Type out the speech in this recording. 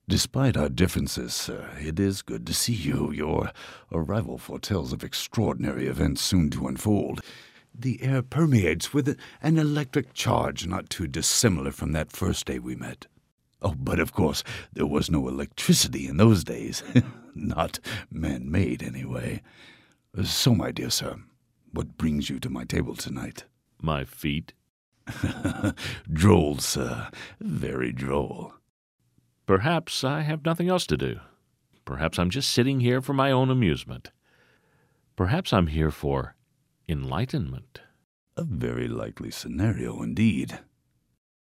Despite our differences, sir, it is good to see you. Your arrival foretells of extraordinary events soon to unfold. The air permeates with an electric charge not too dissimilar from that first day we met. Oh, but of course, there was no electricity in those days. Not man-made, anyway. So, my dear sir, what brings you to my table tonight? My feet. Droll, sir. Very droll. Perhaps I have nothing else to do. Perhaps I'm just sitting here for my own amusement. Perhaps I'm here for enlightenment. A very likely scenario indeed.